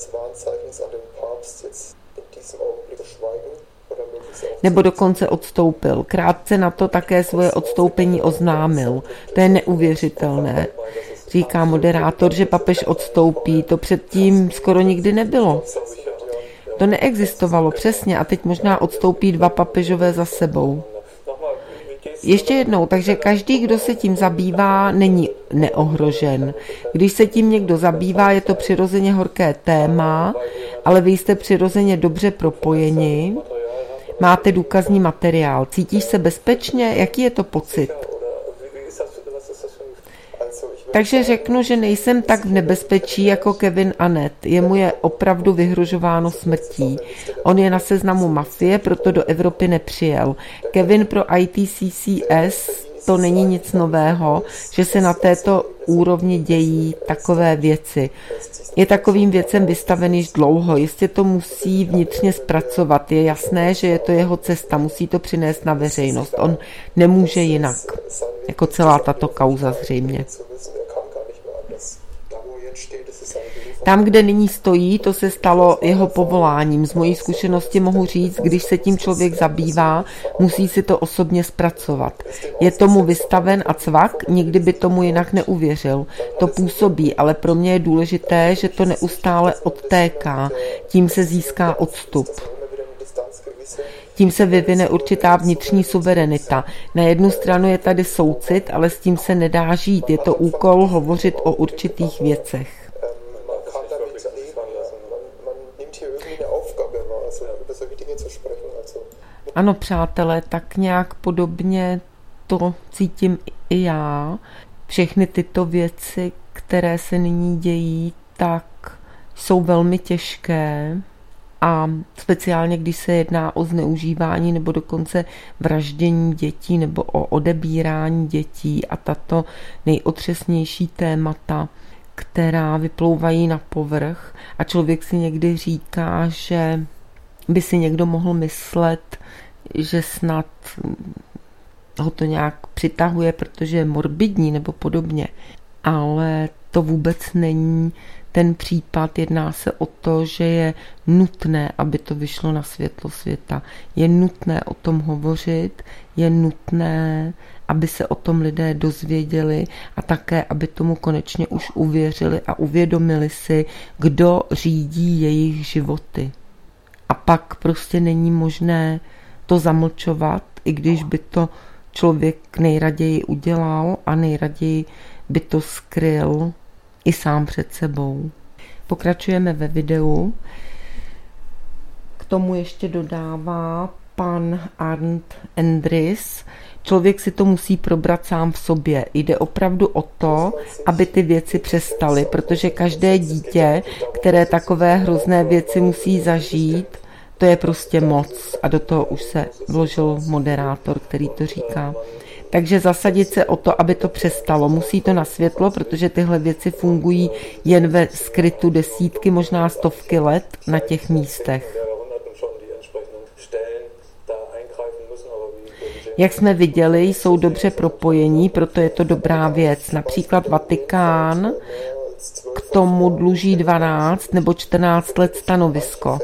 [SPEAKER 1] Nebo dokonce odstoupil. Krátce na to také svoje odstoupení oznámil. To je neuvěřitelné. Říká moderátor, že papež odstoupí. To předtím skoro nikdy nebylo. To neexistovalo přesně a teď možná odstoupí dva papežové za sebou. Ještě jednou, takže každý, kdo se tím zabývá, není neohrožen. Když se tím někdo zabývá, je to přirozeně horké téma, ale vy jste přirozeně dobře propojeni, máte důkazní materiál. Cítíš se bezpečně? Jaký je to pocit? Takže řeknu, že nejsem tak v nebezpečí jako Kevin Annett. Jemu je opravdu vyhrožováno smrtí. On je na seznamu mafie, proto do Evropy nepřijel. Kevin pro I T C C S to není nic nového, že se na této úrovni dějí takové věci. Je takovým věcem vystaven již dlouho, jistě to musí vnitřně zpracovat. Je jasné, že je to jeho cesta, musí to přinést na veřejnost. On nemůže jinak, jako celá tato kauza zřejmě. Tam, kde nyní stojí, to se stalo jeho povoláním. Z mojí zkušenosti mohu říct, když se tím člověk zabývá, musí si to osobně zpracovat. Je tomu vystaven a cvak, nikdy by tomu jinak neuvěřil. To působí, ale pro mě je důležité, že to neustále odtéká. Tím se získá odstup. Tím se vyvine určitá vnitřní suverenita. Na jednu stranu je tady soucit, ale s tím se nedá žít. Je to úkol hovořit o určitých věcech. Ano, přátelé, tak nějak podobně to cítím i já. Všechny tyto věci, které se nyní dějí, tak jsou velmi těžké a speciálně, když se jedná o zneužívání nebo dokonce vraždění dětí nebo o odebírání dětí a tato nejotřesnější témata, která vyplouvají na povrch a člověk si někdy říká, že by si někdo mohl myslet, že snad ho to nějak přitahuje, protože je morbidní nebo podobně. Ale to vůbec není ten případ. Jedná se o to, že je nutné, aby to vyšlo na světlo světa. Je nutné o tom hovořit, je nutné, aby se o tom lidé dozvěděli a také, aby tomu konečně už uvěřili a uvědomili si, kdo řídí jejich životy. A pak prostě není možné to zamlčovat, i když by to člověk nejraději udělal a nejraději by to skryl i sám před sebou. Pokračujeme ve videu. K tomu ještě dodává pan Arndt Endris. Člověk si to musí probrat sám v sobě. Jde opravdu o to, aby ty věci přestaly, protože každé dítě, které takové hrozné věci musí zažít, to je prostě moc. A do toho už se vložil moderátor, který to říká. Takže zasadit se o to, aby to přestalo. Musí to na světlo, protože tyhle věci fungují jen ve skrytu desítky, možná stovky let na těch místech. Jak jsme viděli, jsou dobře propojení, proto je to dobrá věc. Například Vatikán k tomu dluží dvanáct nebo čtrnáct let stanovisko.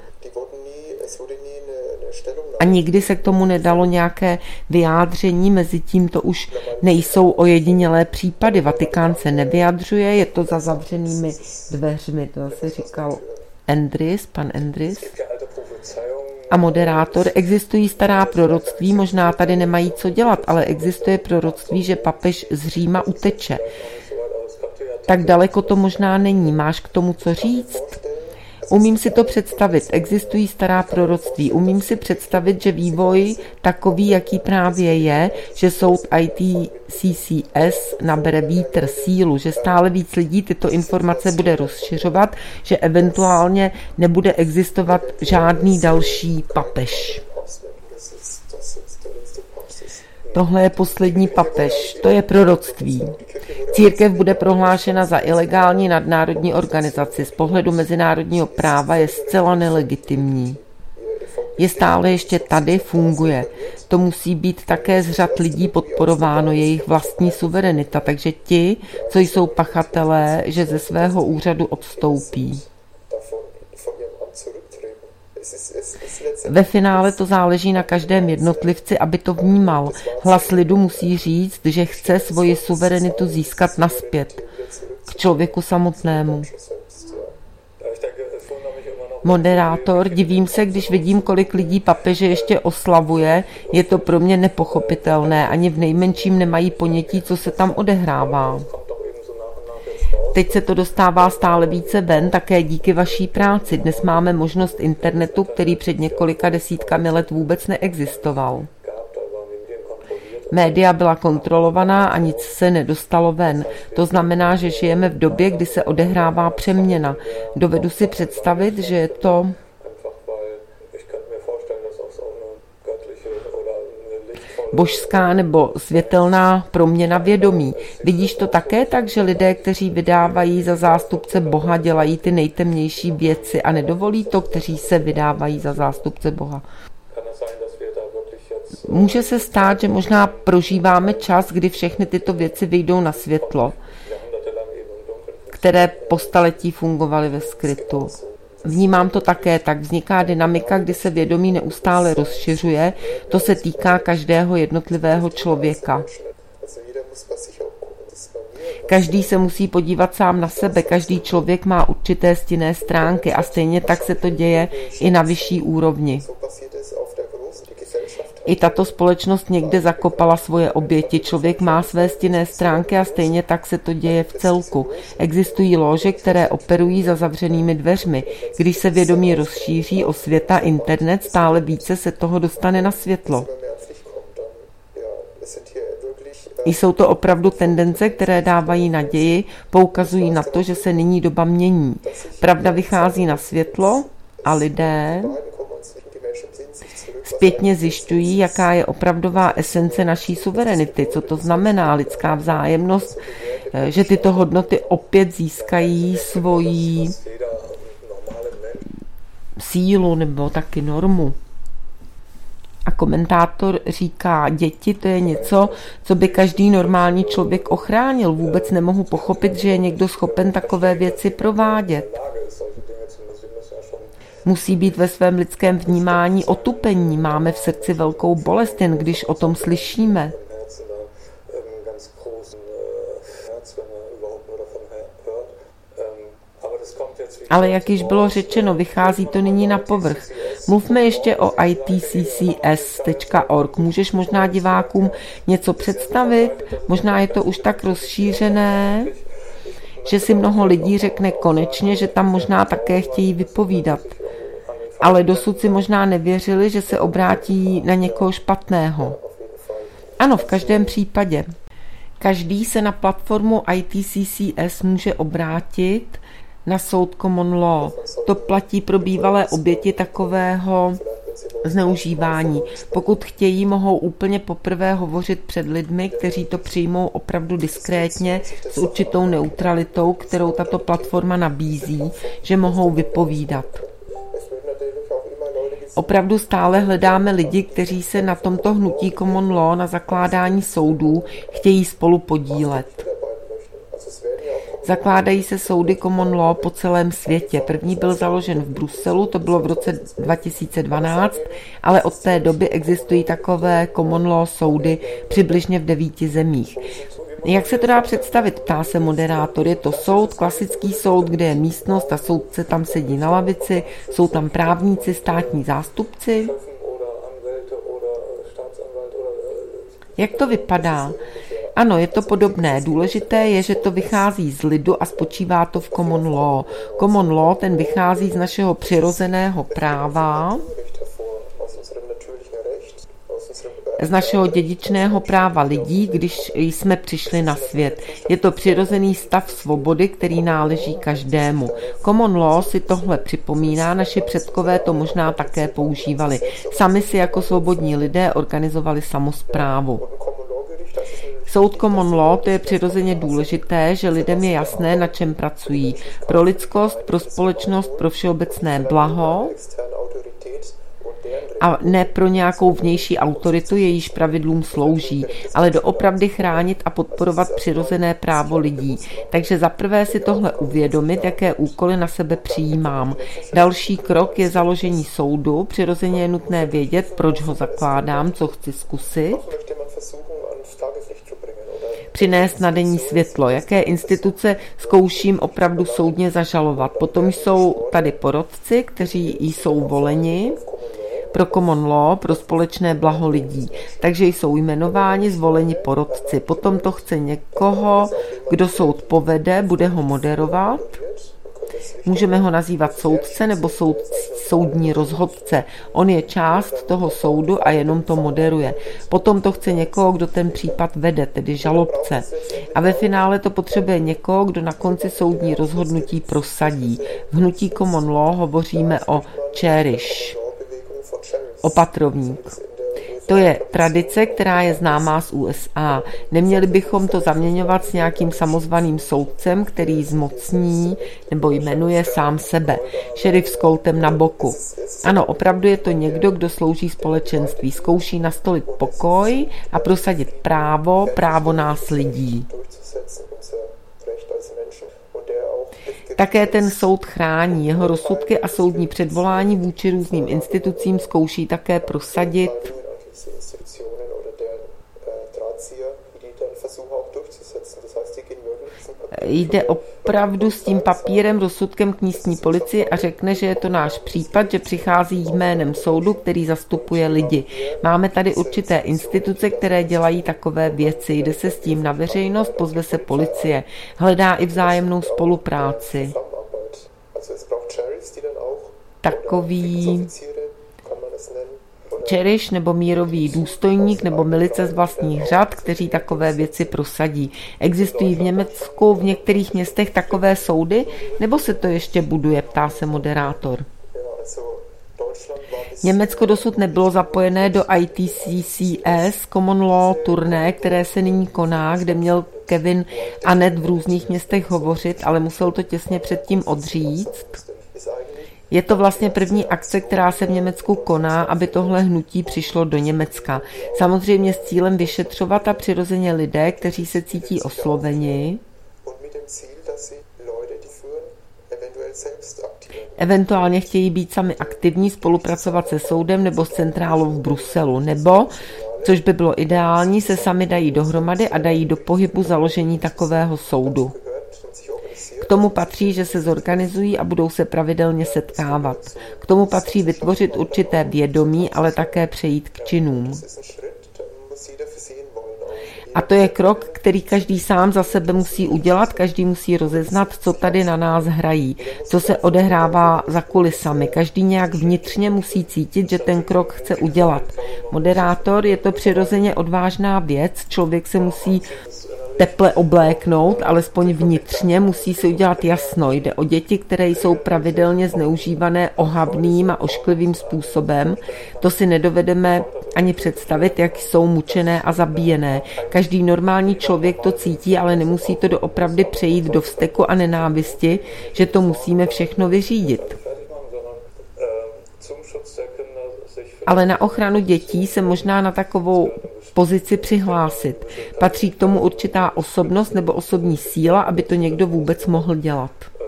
[SPEAKER 1] A nikdy se k tomu nedalo nějaké vyjádření, mezi tím to už nejsou ojedinělé případy. Vatikán se nevyjadřuje, je to za zavřenými dveřmi, to zase říkal Endris, pan Endris. A moderátor, existují stará proroctví, možná tady nemají co dělat, ale existuje proroctví, že papež z Říma uteče. Tak daleko to možná není. Máš k tomu co říct? Umím si to představit, existují stará proroctví, umím si představit, že vývoj takový, jaký právě je, že soud I T C C S nabere vítr, sílu, že stále víc lidí tyto informace bude rozšiřovat, že eventuálně nebude existovat žádný další papež. Tohle je poslední papež, to je proroctví. Církev bude prohlášena za ilegální nadnárodní organizaci. Z pohledu mezinárodního práva je zcela nelegitimní. Je stále ještě tady, funguje. To musí být také z řad lidí podporováno, jejich vlastní suverenita, takže ti, co jsou pachatelé, že ze svého úřadu odstoupí. Ve finále to záleží na každém jednotlivci, aby to vnímal. Hlas lidu musí říct, že chce svoji suverenitu získat nazpět k člověku samotnému. Moderátor, divím se, když vidím, kolik lidí papeže ještě oslavuje, je to pro mě nepochopitelné, ani v nejmenším nemají ponětí, co se tam odehrává. Teď se to dostává stále více ven, také díky vaší práci. Dnes máme možnost internetu, který před několika desítkami let vůbec neexistoval. Média byla kontrolovaná a nic se nedostalo ven. To znamená, že žijeme v době, kdy se odehrává přeměna. Dovedu si představit, že je to... božská nebo světelná proměna vědomí. Vidíš to také tak, že lidé, kteří vydávají za zástupce Boha, dělají ty nejtemnější věci a nedovolí to, kteří se vydávají za zástupce Boha? Může se stát, že možná prožíváme čas, kdy všechny tyto věci vyjdou na světlo, které po staletí fungovaly ve skrytu. Vnímám to také tak. Vzniká dynamika, kdy se vědomí neustále rozšiřuje. To se týká každého jednotlivého člověka. Každý se musí podívat sám na sebe. Každý člověk má určité stinné stránky a stejně tak se to děje i na vyšší úrovni. I tato společnost někde zakopala svoje oběti. Člověk má své stinné stránky a stejně tak se to děje v celku. Existují lóže, které operují za zavřenými dveřmi. Když se vědomí rozšíří o světa, internet, stále více se toho dostane na světlo. Jsou to opravdu tendence, které dávají naději, poukazují na to, že se nyní doba mění. Pravda vychází na světlo a lidé zpětně zjišťují, jaká je opravdová esence naší suverenity, co to znamená lidská vzájemnost, že tyto hodnoty opět získají svoji sílu nebo taky normu. A komentátor říká, děti to je něco, co by každý normální člověk ochránil. Vůbec nemohu pochopit, že je někdo schopen takové věci provádět. Musí být ve svém lidském vnímání otupení. Máme v srdci velkou bolest, jen když o tom slyšíme. Ale jak již bylo řečeno, vychází to nyní na povrch. Mluvme ještě o i t c c s tečka org. Můžeš možná divákům něco představit? Možná je to už tak rozšířené, že si mnoho lidí řekne konečně, že tam možná také chtějí vypovídat. Ale dosud si možná nevěřili, že se obrátí na někoho špatného. Ano, v každém případě. Každý se na platformu i t c c s může obrátit na soud common law. To platí pro bývalé oběti takového zneužívání. Pokud chtějí, mohou úplně poprvé hovořit před lidmi, kteří to přijmou opravdu diskrétně s určitou neutralitou, kterou tato platforma nabízí, že mohou vypovídat. Opravdu stále hledáme lidi, kteří se na tomto hnutí common law, na zakládání soudů, chtějí spolu podílet. Zakládají se soudy common law po celém světě. První byl založen v Bruselu, to bylo v roce dva tisíce dvanáct, ale od té doby existují takové common law soudy přibližně v devíti zemích. Jak se to dá představit, ptá se moderátor. Je to soud, klasický soud, kde je místnost a soudce tam sedí na lavici, jsou tam právníci, státní zástupci. Jak to vypadá? Ano, je to podobné. Důležité je, že to vychází z lidu a spočívá to v common law. Common law, ten vychází z našeho přirozeného práva, z našeho dědičného práva lidí, když jsme přišli na svět. Je to přirozený stav svobody, který náleží každému. Common law si tohle připomíná, naši předkové to možná také používali. Sami si jako svobodní lidé organizovali samosprávu. Soud common law, to je přirozeně důležité, že lidem je jasné, na čem pracují. Pro lidskost, pro společnost, pro všeobecné blaho a ne pro nějakou vnější autoritu, jejíž pravidlům slouží, ale doopravdy chránit a podporovat přirozené právo lidí. Takže zaprvé si tohle uvědomit, jaké úkoly na sebe přijímám. Další krok je založení soudu. Přirozeně je nutné vědět, proč ho zakládám, co chci zkusit. Přinést na denní světlo, jaké instituce zkouším opravdu soudně zažalovat. Potom jsou tady porotci, kteří jsou voleni pro common law, pro společné blaho lidí. Takže jsou jmenováni, zvoleni porotci. Potom to chce někoho, kdo soud povede, bude ho moderovat. Můžeme ho nazývat soudce nebo soud, soudní rozhodce. On je část toho soudu a jenom to moderuje. Potom to chce někoho, kdo ten případ vede, tedy žalobce. A ve finále to potřebuje někoho, kdo na konci soudní rozhodnutí prosadí. V hnutí common law hovoříme o cherish, opatrovník. To je tradice, která je známá z U S A. Neměli bychom to zaměňovat s nějakým samozvaným soudcem, který zmocní nebo jmenuje sám sebe. Šerif s koltem na boku. Ano, opravdu je to někdo, kdo slouží společenství, zkouší nastolit pokoj a prosadit právo, právo nás lidí. Také ten soud chrání, jeho rozsudky a soudní předvolání vůči různým institucím zkouší také prosadit. Jde opravdu s tím papírem, rozsudkem k místní policii a řekne, že je to náš případ, že přichází jménem soudu, který zastupuje lidi. Máme tady určité instituce, které dělají takové věci. Jde se s tím na veřejnost, pozve se policie. Hledá i vzájemnou spolupráci. Takový čeriš nebo mírový důstojník nebo milice z vlastních řad, kteří takové věci prosadí. Existují v Německu v některých městech takové soudy, nebo se to ještě buduje, ptá se moderátor. Německo dosud nebylo zapojené do I T C C S, Common Law turné, které se nyní koná, kde měl Kevin Annett v různých městech hovořit, ale musel to těsně předtím odříct. Je to vlastně první akce, která se v Německu koná, aby tohle hnutí přišlo do Německa. Samozřejmě s cílem vyšetřovat a přirozeně lidé, kteří se cítí osloveni, eventuálně chtějí být sami aktivní, spolupracovat se soudem nebo s centrálou v Bruselu, nebo, což by bylo ideální, se sami dají dohromady a dají do pohybu založení takového soudu. K tomu patří, že se zorganizují a budou se pravidelně setkávat. K tomu patří vytvořit určité vědomí, ale také přejít k činům. A to je krok, který každý sám za sebe musí udělat, každý musí rozeznat, co tady na nás hrají, co se odehrává za kulisami. Každý nějak vnitřně musí cítit, že ten krok chce udělat. Moderátor, je to přirozeně odvážná věc, člověk se musí teple obléknout, alespoň vnitřně, musí si udělat jasno. Jde o děti, které jsou pravidelně zneužívané ohavným a ošklivým způsobem. To si nedovedeme ani představit, jak jsou mučené a zabíjené. Každý normální člověk to cítí, ale nemusí to doopravdy přejít do vzteku a nenávisti, že to musíme všechno vyřídit. Ale na ochranu dětí se možná na takovou pozici přihlásit. Patří k tomu určitá osobnost nebo osobní síla, aby to někdo vůbec mohl dělat.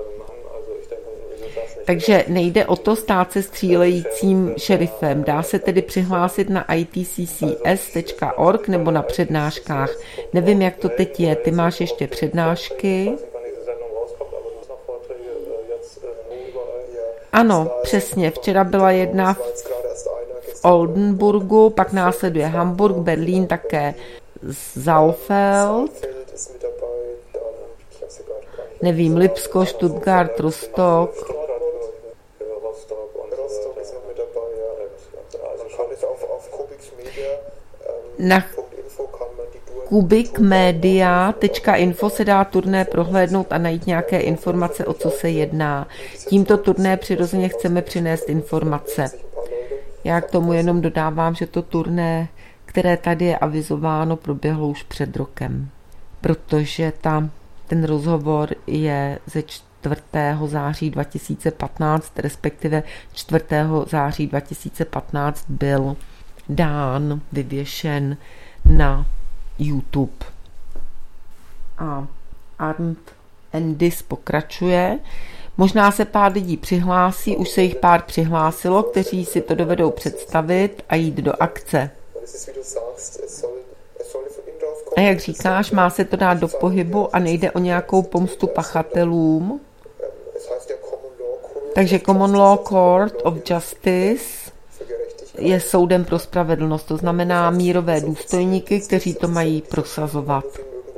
[SPEAKER 1] Takže nejde o to stát se střílejícím šerifem. Dá se tedy přihlásit na I T C C S tečka org nebo na přednáškách. Nevím, jak to teď je. Ty máš ještě přednášky? Ano, přesně. Včera byla jedna v Oldenburgu, pak následuje Hamburg, Berlín, také Saalfeld, nevím, Lipsko, Stuttgart, Rostock. Na kubikmedia tečka info se dá turné prohlédnout a najít nějaké informace, o co se jedná. Tímto turné přirozeně chceme přinést informace. Já k tomu jenom dodávám, že to turné, které tady je avizováno, proběhlo už před rokem, protože ta, ten rozhovor je ze čtvrtého září dva tisíce patnáct, respektive čtvrtého září dva tisíce patnáct byl dán, vyvěšen na YouTube. A Arndt Endis pokračuje. Možná se pár lidí přihlásí, už se jich pár přihlásilo, kteří si to dovedou představit a jít do akce. A jak říkáš, má se to dát do pohybu a nejde o nějakou pomstu pachatelům. Takže Common Law Court of Justice je soudem pro spravedlnost, to znamená mírové důstojníky, kteří to mají prosazovat.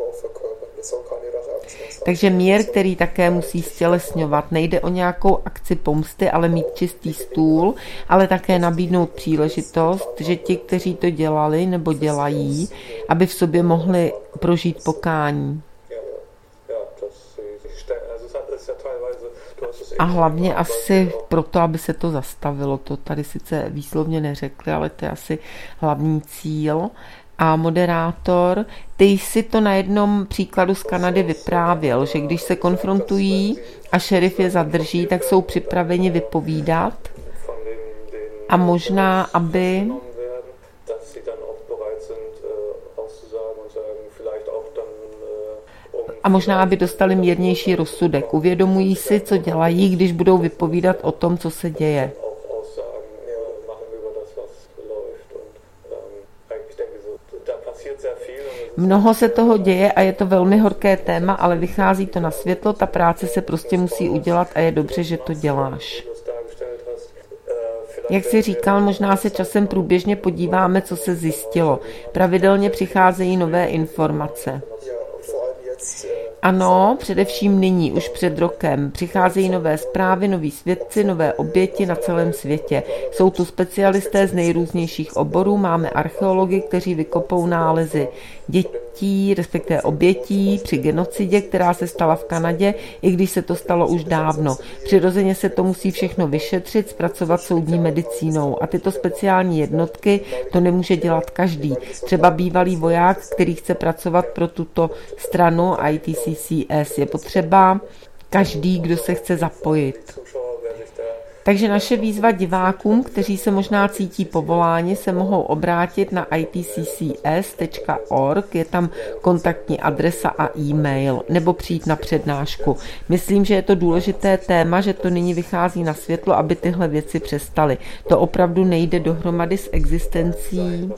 [SPEAKER 1] Takže mír, který také musí stělesňovat. Nejde o nějakou akci pomsty, ale mít čistý stůl, ale také nabídnout příležitost, že ti, kteří to dělali nebo dělají, aby v sobě mohli prožít pokání. A hlavně asi proto, aby se to zastavilo. To tady sice výslovně neřekli, ale to je asi hlavní cíl. A moderátor, ty jsi to na jednom příkladu z Kanady vyprávěl, že když se konfrontují a šerif je zadrží, tak jsou připraveni vypovídat. A možná, aby... A možná, aby dostali mírnější rozsudek. Uvědomují si, co dělají, když budou vypovídat o tom, co se děje. Mnoho se toho děje a je to velmi horké téma, ale vychází to na světlo, ta práce se prostě musí udělat a je dobře, že to děláš. Jak jsi říkal, možná se časem průběžně podíváme, co se zjistilo. Pravidelně přicházejí nové informace. Ano, především nyní, už před rokem. Přicházejí nové zprávy, noví svědci, nové oběti na celém světě. Jsou tu specialisté z nejrůznějších oborů, máme archeology, kteří vykopou nálezy dětí, respektive obětí při genocidě, která se stala v Kanadě, i když se to stalo už dávno. Přirozeně se to musí všechno vyšetřit, zpracovat soudní medicínou. A tyto speciální jednotky to nemůže dělat každý. Třeba bývalý voják, který chce pracovat pro tuto stranu I T C C S. Je potřeba každý, kdo se chce zapojit. Takže naše výzva divákům, kteří se možná cítí povoláni, se mohou obrátit na i t c c s tečka org, je tam kontaktní adresa a e-mail, nebo přijít na přednášku. Myslím, že je to důležité téma, že to nyní vychází na světlo, aby tyhle věci přestaly. To opravdu nejde dohromady s existencí,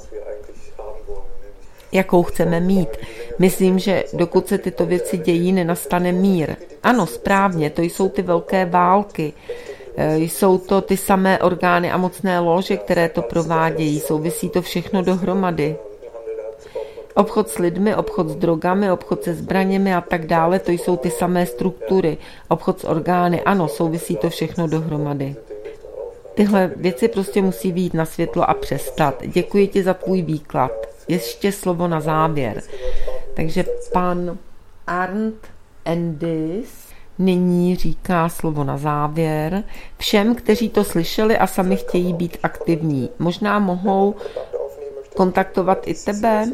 [SPEAKER 1] jakou chceme mít. Myslím, že dokud se tyto věci dějí, nenastane mír. Ano, správně, to jsou ty velké války. Jsou to ty samé orgány a mocné lože, které to provádějí. Souvisí to všechno dohromady. Obchod s lidmi, obchod s drogami, obchod se zbraněmi a tak dále, to jsou ty samé struktury. Obchod s orgány, ano, souvisí to všechno dohromady. Tyhle věci prostě musí vyjít na světlo a přestat. Děkuji ti za tvůj výklad. Ještě slovo na závěr. Takže pan Arndt Endis nyní říká slovo na závěr. Všem, kteří to slyšeli a sami chtějí být aktivní, možná mohou kontaktovat i tebe?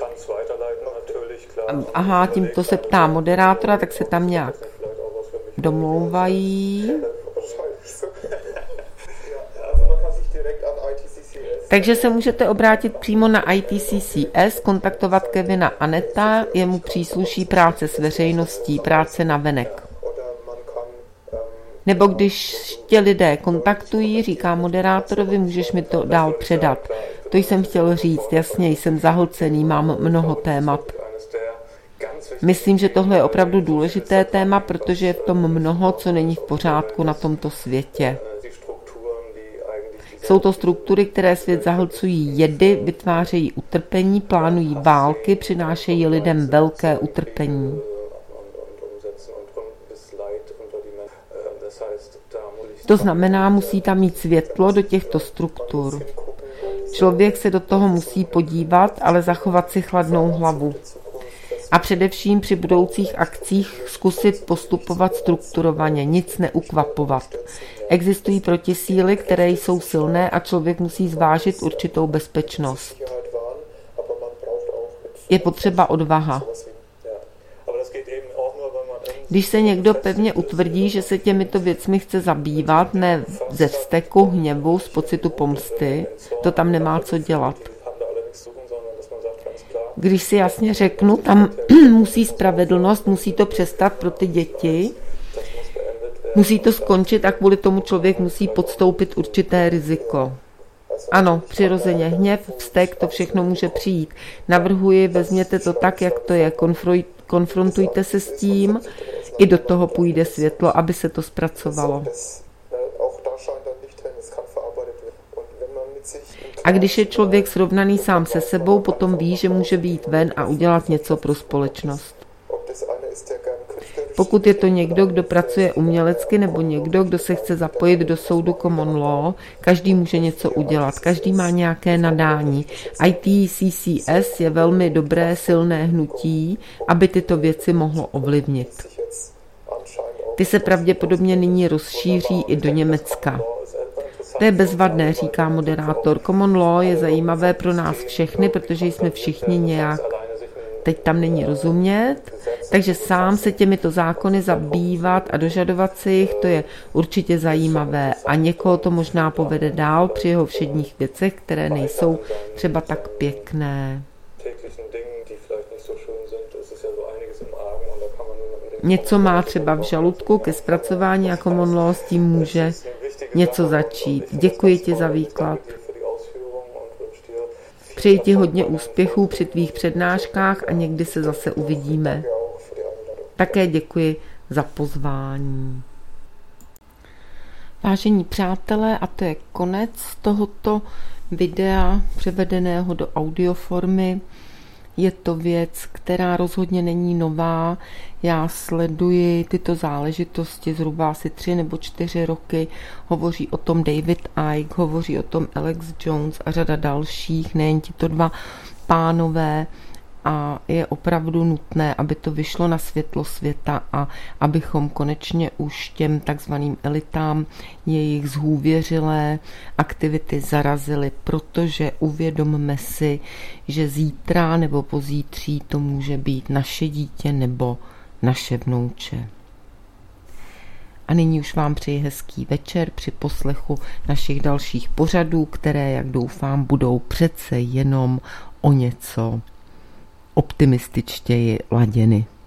[SPEAKER 1] Aha, tímto se ptá moderátora, tak se tam nějak domlouvají. Takže se můžete obrátit přímo na I T C C S, kontaktovat Kevina Aneta, jemu přísluší práce s veřejností, práce na venek. Nebo když tě lidé kontaktují, říká moderátorovi, můžeš mi to dál předat. To jsem chtěl říct, jasně, jsem zahlcený, mám mnoho témat. Myslím, že tohle je opravdu důležité téma, protože je v tom mnoho, co není v pořádku na tomto světě. Jsou to struktury, které svět zahlcují jedy, vytvářejí utrpení, plánují války, přinášejí lidem velké utrpení. To znamená, musí tam mít světlo do těchto struktur. Člověk se do toho musí podívat, ale zachovat si chladnou hlavu. A především při budoucích akcích zkusit postupovat strukturovaně, nic neukvapovat. Existují protisíly, které jsou silné a člověk musí zvážit určitou bezpečnost. Je potřeba odvaha. Když se někdo pevně utvrdí, že se těmito věcmi chce zabývat, ne ze vzteku, hněvu, z pocitu pomsty, to tam nemá co dělat. Když si jasně řeknu, tam musí spravedlnost, musí to přestat pro ty děti, musí to skončit a kvůli tomu člověk musí podstoupit určité riziko. Ano, přirozeně hněv, vztek, to všechno může přijít. Navrhuji, vezměte to tak, jak to je, konfrontujte se s tím, i do toho půjde světlo, aby se to zpracovalo. A když je člověk srovnaný sám se sebou, potom ví, že může vyjít ven a udělat něco pro společnost. Pokud je to někdo, kdo pracuje umělecky, nebo někdo, kdo se chce zapojit do soudu common law, každý může něco udělat, každý má nějaké nadání. I T C C S je velmi dobré, silné hnutí, aby tyto věci mohlo ovlivnit. Ty se pravděpodobně nyní rozšíří i do Německa. To je bezvadné, říká moderátor. Common law je zajímavé pro nás všechny, protože jsme všichni nějak, teď tam není rozumět, takže sám se těmito zákony zabývat a dožadovat si jich, to je určitě zajímavé a někoho to možná povede dál při jeho všedních věcech, které nejsou třeba tak pěkné. Něco má třeba v žaludku ke zpracování a common law s tím může něco začít. Děkuji ti za výklad. Přeji ti hodně úspěchů při tvých přednáškách a někdy se zase uvidíme. Také děkuji za pozvání. Vážení přátelé, a to je konec tohoto videa převedeného do audioformy. Je to věc, která rozhodně není nová. Já sleduji tyto záležitosti zhruba asi tři nebo čtyři roky. Hovoří o tom David Icke, hovoří o tom Alex Jones a řada dalších, nejen tito dva pánové. A je opravdu nutné, aby to vyšlo na světlo světa a abychom konečně už těm takzvaným elitám jejich zhůvěřilé aktivity zarazili, protože uvědomme si, že zítra nebo pozítří to může být naše dítě nebo naše vnouče. A nyní už vám přeji hezký večer při poslechu našich dalších pořadů, které, jak doufám, budou přece jenom o něco optimističtěji laděny.